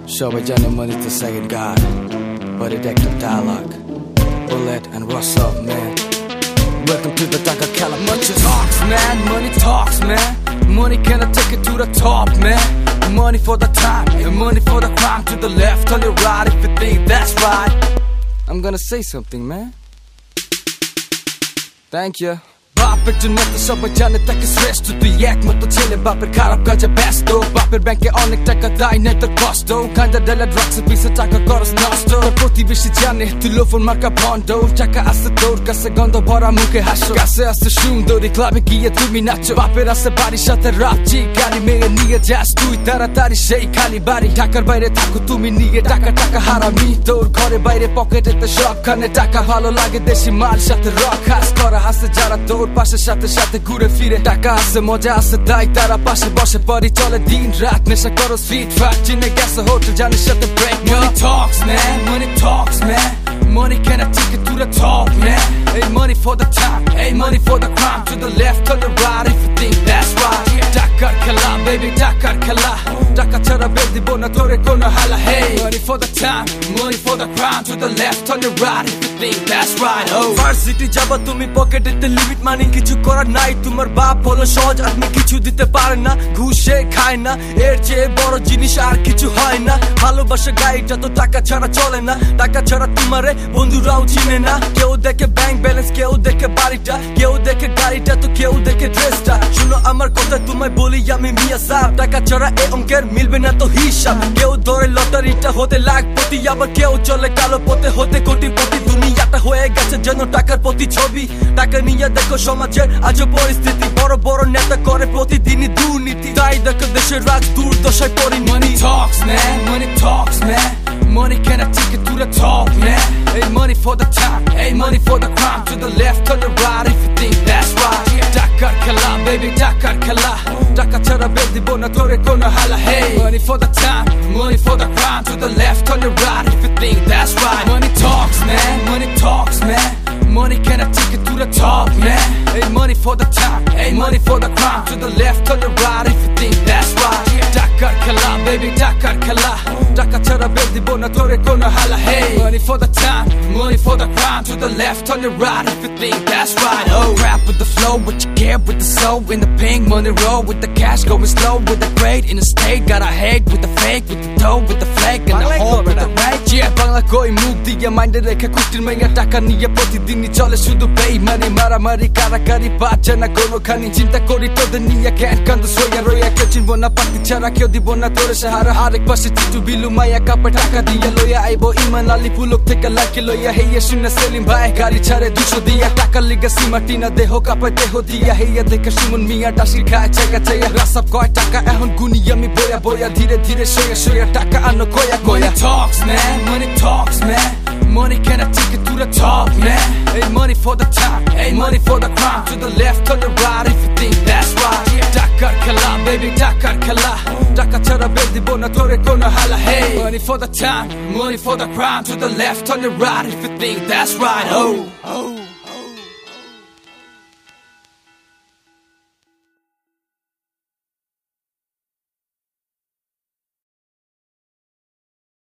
সবাই জানে money the second god, but it active dialogue. Bullet and what's up, man? Welcome to the Taka Kala. Money talks, man. Money talks, man. Money cannot take it to the top, man. Money for the time and money for the crime. To the left or the right, if you think that's right. I'm gonna say something, man. Thank you. বাপের জন্য তো সবাই জানে তাকে শ্রেষ্ঠ তুই একমাত্র ছেলে বাপের খারাপ কাজে ব্যস্ত বাপের ব্যাংকে অনেক টাকা দেয় না তোর কষ্ট গাঁজা ডেলা ড্রাগসে পিছে টাকা খরচ নষ্ট প্রতিবেশী জানে তুই লোফন মার্কা ভণ্ড টাকা আসে তোর কাছে গন্ধ ভরা মুখে হাসো কাছে আসে সুন্দরী ক্লাবে গিয়ে তুমি নাচো বাপের আসে বাড়ির সাথে রাপচি গাড়ি মেয়ে নিয়ে যাস তুই তাড়াতাড়ি সেই খালি বাড়ি ঢাকার বাইরে থাকো তুমি নিয়ে টাকা টাকা হারামি তোর ঘরে বাইরে পকেটেতে সবখানে টাকা ভালো লাগে দেশি মাল সাথে রক হাস করা হাসে যারা তোর পাশে সাথে সাথে ঘুরে ফিরে টাকা আছে মজা আছে তাই তারা পাশে বসে পরি চলে দিন রাত নেশা করো স্ট্রিট ফাইট চিনে গেছে হোটেল জানিস সাথে break money talks man money talks man money cannot take it to the top man hey money for the time hey money for the crime to the left or the right if you think that's right Dakar Kala baby Dakar Kala টাকা ছাড়া bell দিব না তোরে কোনো হালা hey money for the time money for the crime to the left or the right if you think that's right oh varsity যাবা তুমি পকেটেতে limit মানি কিছু করার নাই তোমার বাপ হলো সহজ আপনি কিছু দিতে পারেন না ঘুষে খায় না এর চেয়ে বড় জিনিস আর কিছু হয় না ভালোবাসা গাইটা তো টাকা ছাড়া চলে না টাকা ছাড়া তোমারে বন্ধুরাও চিনে না কেউ দেখে ব্যাংক ব্যালেন্স কেউ দেখে বাড়িটা কেউ দেখে গাড়িটা তো কেউ দেখে ড্রেসটা শুনো আমার কথা তোমায় বলি আমি মিয়া সাহেব টাকা ছাড়া এই অঙ্কের মিলবে না তো হিসাব কেউ ধরে লটারিটা হতে লাখপতি আবার কেউ চলে কালো পথে হতে কোটিপতি দুনিয়াটা হয়ে গেছে যেন টাকার প্রতি ছবি টাকা নিয়ে দেখো সমাজের আজও পরিস্থিতি বড় বড় নেতা করে প্রতিদিনই দুর্নীতি তাই দেখো দেশের রাজ দুর্দশায় পরিণতি money talks man money talks man money cannot take it to the top man hey money for the time hey money for the crime to the left or the right if you think that's right Dakar Kala baby Dakar Kala টাকা ছাড়া bell দিব না তোরে কোনো হালা hey money for the time money for the crime to the left or the right if you think that's right money talks man money talks man money cannot take it to the top man hey money for the time hey money for the crime to the left or the right if you think that's right Dakar Kala baby Dakar Kala টাকা ছাড়া bell দিব না তোরে কোনো হালা hey money for the time money for the crime to the left or the right if you think that's right oh rap with the flow what you get with the soul in the pink money roll with the cash going slow with the grade in the state got a hate with the fake with the dough with the flake and the whole with the rage yeah Bangla কই মুখ দিয়ে মাইন্ডে রেখে কুটির মেয়ে টাকা নিয়ে প্রতিদিনই চলে শুধু বেইমানি মারামারি কারাকারি বাচ্চা না কোনোখানি চিন্তা করি তোদের নিয়ে ক্যান কান্দ সইয়া রইয়া কেউ চিনবো না পাতি ছাড়া কেউ দিব না তোরে সাহারা আরেক পাশে চিটু বিলু মায়া কাপে টাকা দিয়ে লইয়া আইবো ইমান আলী পুলক থেকে লাকি লইয়া হেইয়া শুনে সেলিম ভাই গাড়ি ছাড়ে 200 দিয়া টাকার লিগা সিমাটি না দেহ কাপে দেহ দিয়া হেইয়া দেখে সুমন মিয়া টাসির খায় চেকা চেয়া রাসাব কয় টাকা এখন গুনি আমি বয়া বয়া ধীরে ধীরে সইয়া সইয়া টাকা আনো কয়া কয়া money talks man money talks man money cannot take it to the top man hey money for the time hey money for the crime to the left or the right if you think that's right Dakar Kala baby Dakar Kala টাকা ছাড়া bell দিব না তোরে কোনো হালা hey money for the time money for the crime to the left or the right if you think that's right oh